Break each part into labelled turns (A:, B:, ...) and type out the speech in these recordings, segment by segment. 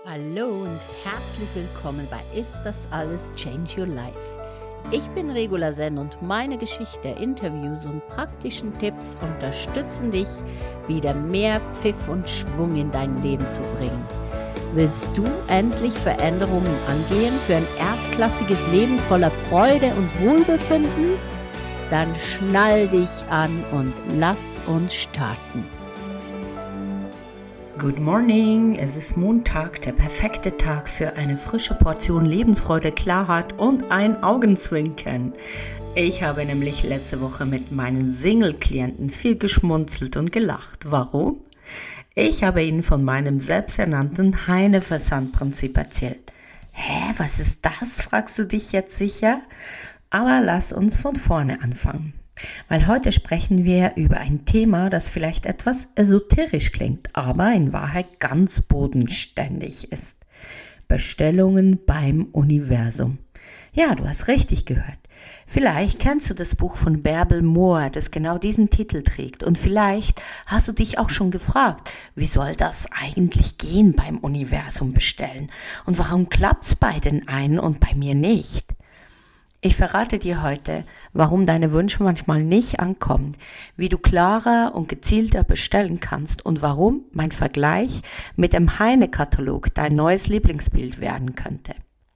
A: Hallo und herzlich willkommen bei Ist das alles Change Your Life? Ich bin Regula Sen und meine Geschichte, Interviews und praktischen Tipps unterstützen dich, wieder mehr Pfiff und Schwung in dein Leben zu bringen. Willst du endlich Veränderungen angehen für ein erstklassiges Leben voller Freude und Wohlbefinden? Dann schnall dich an und lass uns starten.
B: Good morning, es ist Montag, der perfekte Tag für eine frische Portion Lebensfreude, Klarheit und ein Augenzwinkern. Ich habe nämlich letzte Woche mit meinen Single-Klienten viel geschmunzelt und gelacht. Warum? Ich habe ihnen von meinem selbsternannten Heine-Versand-Prinzip erzählt. Was ist das, fragst du dich jetzt sicher? Aber lass uns von vorne anfangen. Weil heute sprechen wir über ein Thema, das vielleicht etwas esoterisch klingt, aber in Wahrheit ganz bodenständig ist. Bestellungen beim Universum. Ja, du hast richtig gehört. Vielleicht kennst du das Buch von Bärbel Mohr, das genau diesen Titel trägt. Und vielleicht hast du dich auch schon gefragt, wie soll das eigentlich gehen beim Universum bestellen? Und warum klappt's bei den einen und bei mir nicht? Ich verrate dir heute, warum deine Wünsche manchmal nicht ankommen, wie du klarer und gezielter bestellen kannst und warum mein Vergleich mit dem Heine-Katalog dein neues Lieblingsbild werden könnte.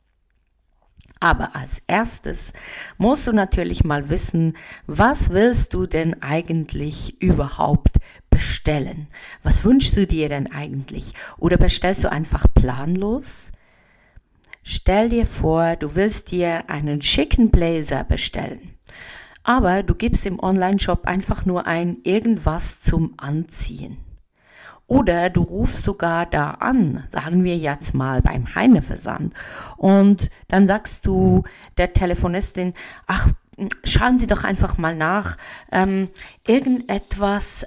B: Aber als erstes musst du natürlich mal wissen, was willst du denn eigentlich überhaupt bestellen? Was wünschst du dir denn eigentlich? Oder bestellst du einfach planlos? Stell dir vor, du willst dir einen schicken Blazer bestellen, aber du gibst im Online-Shop einfach nur ein irgendwas zum Anziehen. Oder du rufst sogar da an, sagen wir jetzt mal beim Heine-Versand, und dann sagst du der Telefonistin, schauen Sie doch einfach mal nach, irgendetwas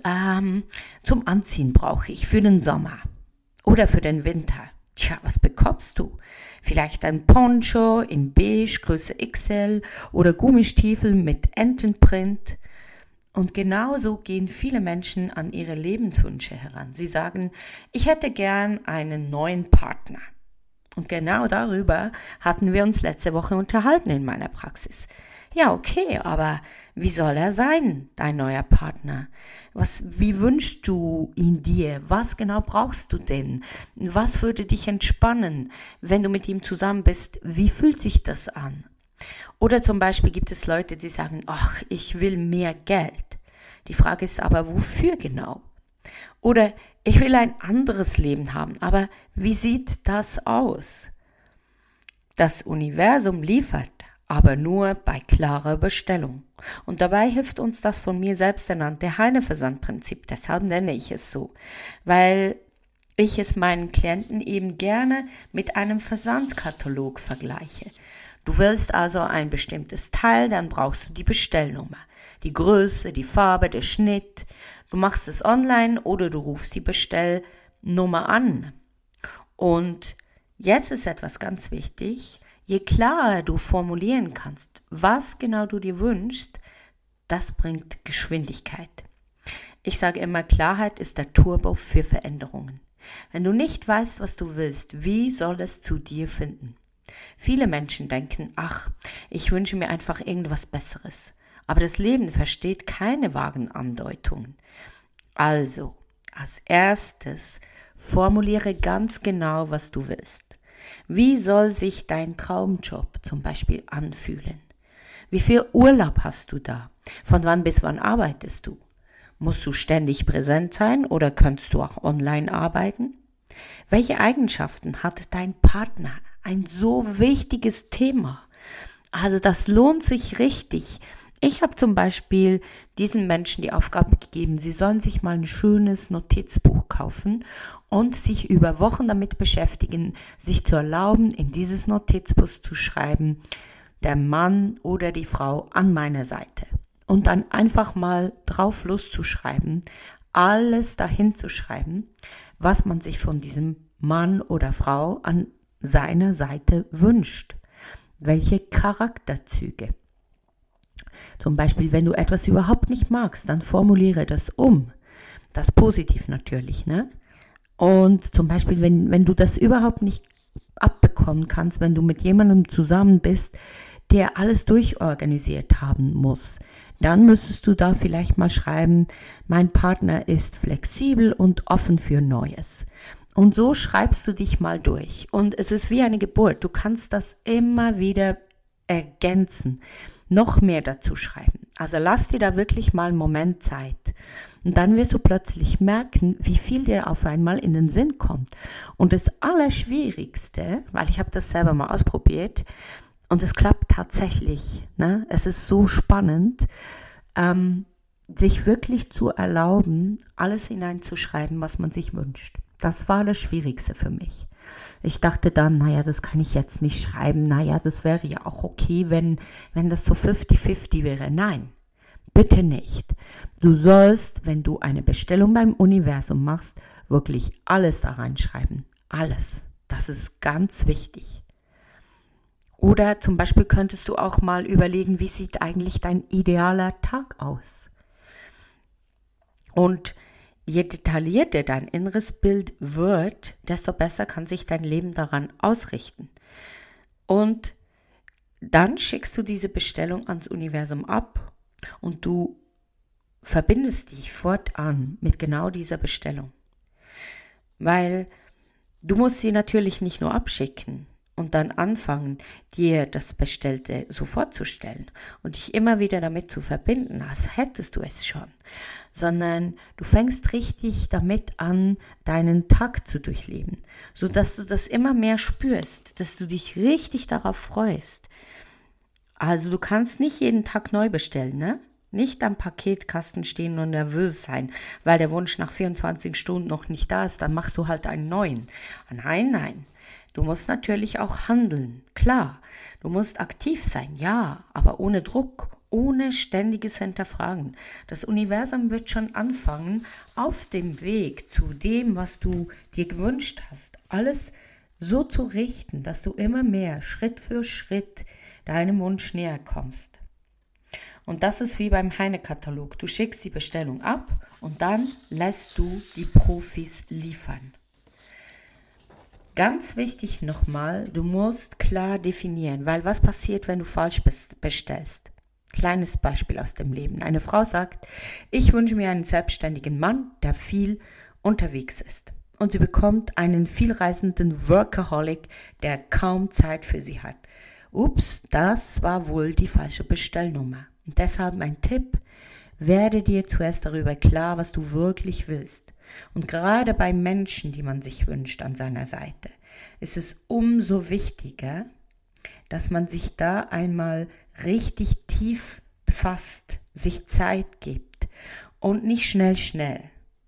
B: zum Anziehen brauche ich für den Sommer oder für den Winter. Tja, was bekommst du? Vielleicht ein Poncho in beige, Größe XL oder Gummistiefel mit Entenprint. Und genauso gehen viele Menschen an ihre Lebenswünsche heran. Sie sagen, ich hätte gern einen neuen Partner. Und genau darüber hatten wir uns letzte Woche unterhalten in meiner Praxis. Ja, okay, aber wie soll er sein, dein neuer Partner? Wie wünschst du ihn dir? Was genau brauchst du denn? Was würde dich entspannen, wenn du mit ihm zusammen bist? Wie fühlt sich das an? Oder zum Beispiel gibt es Leute, die sagen, ich will mehr Geld. Die Frage ist aber, wofür genau? Oder ich will ein anderes Leben haben, aber wie sieht das aus? Das Universum liefert, aber nur bei klarer Bestellung. Und dabei hilft uns das von mir selbst ernannte Heine-Versand-Prinzip. Deshalb nenne ich es so, weil ich es meinen Klienten eben gerne mit einem Versandkatalog vergleiche. Du willst also ein bestimmtes Teil, dann brauchst du die Bestellnummer, die Größe, die Farbe, der Schnitt. Du machst es online oder du rufst die Bestellnummer an. Und jetzt ist etwas ganz wichtig. Je klarer du formulieren kannst, was genau du dir wünschst, das bringt Geschwindigkeit. Ich sage immer, Klarheit ist der Turbo für Veränderungen. Wenn du nicht weißt, was du willst, wie soll es zu dir finden? Viele Menschen denken, ich wünsche mir einfach irgendwas Besseres. Aber das Leben versteht keine vagen Andeutungen. Also, als erstes, formuliere ganz genau, was du willst. Wie soll sich dein Traumjob zum Beispiel anfühlen? Wie viel Urlaub hast du da? Von wann bis wann arbeitest du? Musst du ständig präsent sein oder könntest du auch online arbeiten? Welche Eigenschaften hat dein Partner? Ein so wichtiges Thema. Also das lohnt sich richtig. Ich habe zum Beispiel diesen Menschen die Aufgabe gegeben, sie sollen sich mal ein schönes Notizbuch kaufen und sich über Wochen damit beschäftigen, sich zu erlauben, in dieses Notizbuch zu schreiben, der Mann oder die Frau an meiner Seite. Und dann einfach mal drauf loszuschreiben, alles dahin zu schreiben, was man sich von diesem Mann oder Frau an seiner Seite wünscht. Welche Charakterzüge. Zum Beispiel, wenn du etwas überhaupt nicht magst, dann formuliere das um. Das positiv natürlich, ne? Und zum Beispiel, wenn du das überhaupt nicht abbekommen kannst, wenn du mit jemandem zusammen bist, der alles durchorganisiert haben muss, dann müsstest du da vielleicht mal schreiben, mein Partner ist flexibel und offen für Neues. Und so schreibst du dich mal durch. Und es ist wie eine Geburt. Du kannst das immer wieder ergänzen, noch mehr dazu schreiben. Also lass dir da wirklich mal einen Moment Zeit. Und dann wirst du plötzlich merken, wie viel dir auf einmal in den Sinn kommt. Und das Allerschwierigste, weil ich habe das selber mal ausprobiert und es klappt tatsächlich, ne? Es ist so spannend, sich wirklich zu erlauben, alles hineinzuschreiben, was man sich wünscht. Das war das Schwierigste für mich. Ich dachte dann, naja, das kann ich jetzt nicht schreiben. Naja, das wäre ja auch okay, wenn das so 50-50 wäre. Nein, bitte nicht. Du sollst, wenn du eine Bestellung beim Universum machst, wirklich alles da reinschreiben. Alles. Das ist ganz wichtig. Oder zum Beispiel könntest du auch mal überlegen, wie sieht eigentlich dein idealer Tag aus? Und je detaillierter dein inneres Bild wird, desto besser kann sich dein Leben daran ausrichten. Und dann schickst du diese Bestellung ans Universum ab und du verbindest dich fortan mit genau dieser Bestellung. Weil du musst sie natürlich nicht nur abschicken und dann anfangen, dir das Bestellte so vorzustellen und dich immer wieder damit zu verbinden, als hättest du es schon, sondern du fängst richtig damit an, deinen Tag zu durchleben, sodass du das immer mehr spürst, dass du dich richtig darauf freust. Also du kannst nicht jeden Tag neu bestellen, ne? Nicht am Paketkasten stehen und nervös sein, weil der Wunsch nach 24 Stunden noch nicht da ist, dann machst du halt einen neuen. Nein. Du musst natürlich auch handeln, klar. Du musst aktiv sein, ja, aber ohne Druck, ohne ständiges Hinterfragen. Das Universum wird schon anfangen, auf dem Weg zu dem, was du dir gewünscht hast, alles so zu richten, dass du immer mehr Schritt für Schritt deinem Wunsch näher kommst. Und das ist wie beim Heine-Katalog. Du schickst die Bestellung ab und dann lässt du die Profis liefern. Ganz wichtig nochmal, du musst klar definieren, weil was passiert, wenn du falsch bestellst? Kleines Beispiel aus dem Leben. Eine Frau sagt, ich wünsche mir einen selbstständigen Mann, der viel unterwegs ist. Und sie bekommt einen vielreisenden Workaholic, der kaum Zeit für sie hat. Ups, das war wohl die falsche Bestellnummer. Und deshalb mein Tipp, werde dir zuerst darüber klar, was du wirklich willst. Und gerade bei Menschen, die man sich wünscht an seiner Seite, ist es umso wichtiger, dass man sich da einmal richtig tief befasst, sich Zeit gibt und nicht schnell.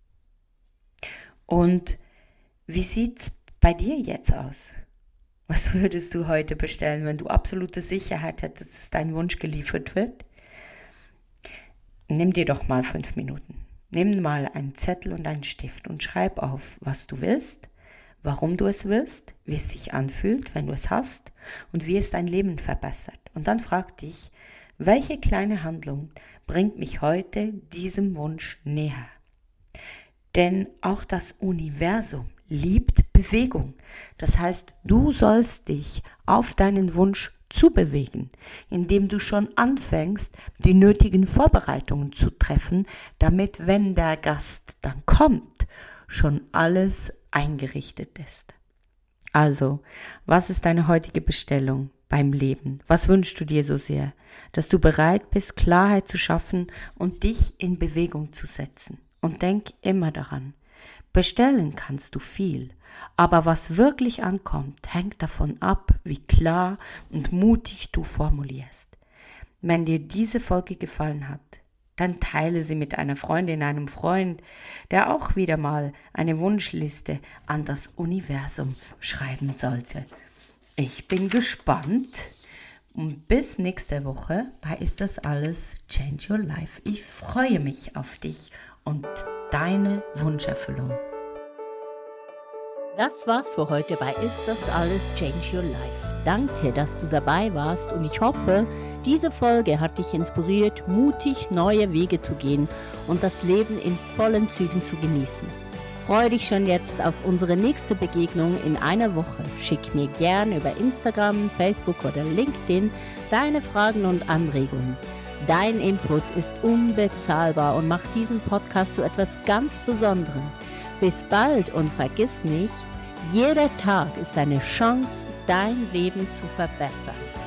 B: Und wie sieht's bei dir jetzt aus? Was würdest du heute bestellen, wenn du absolute Sicherheit hättest, dass dein Wunsch geliefert wird? Nimm dir doch mal 5 Minuten. Nimm mal einen Zettel und einen Stift und schreib auf, was du willst, warum du es willst, wie es sich anfühlt, wenn du es hast und wie es dein Leben verbessert. Und dann frag dich, welche kleine Handlung bringt mich heute diesem Wunsch näher? Denn auch das Universum liebt Bewegung. Das heißt, du sollst dich auf deinen Wunsch zubewegen, indem du schon anfängst, die nötigen Vorbereitungen zu treffen, damit, wenn der Gast dann kommt, schon alles eingerichtet ist. Also, was ist deine heutige Bestellung beim Leben? Was wünschst du dir so sehr? Dass du bereit bist, Klarheit zu schaffen und dich in Bewegung zu setzen. Und denk immer daran, bestellen kannst du viel, aber was wirklich ankommt, hängt davon ab, wie klar und mutig du formulierst. Wenn dir diese Folge gefallen hat, dann teile sie mit einer Freundin, einem Freund, der auch wieder mal eine Wunschliste an das Universum schreiben sollte. Ich bin gespannt und bis nächste Woche bei Ist das alles Change Your Life. Ich freue mich auf dich und deine Wunscherfüllung.
A: Das war's für heute bei Ist das alles Change Your Life. Danke, dass du dabei warst und ich hoffe, diese Folge hat dich inspiriert, mutig neue Wege zu gehen und das Leben in vollen Zügen zu genießen. Freue dich schon jetzt auf unsere nächste Begegnung in einer Woche. Schick mir gern über Instagram, Facebook oder LinkedIn deine Fragen und Anregungen. Dein Input ist unbezahlbar und macht diesen Podcast zu etwas ganz Besonderem. Bis bald und vergiss nicht, jeder Tag ist eine Chance, dein Leben zu verbessern.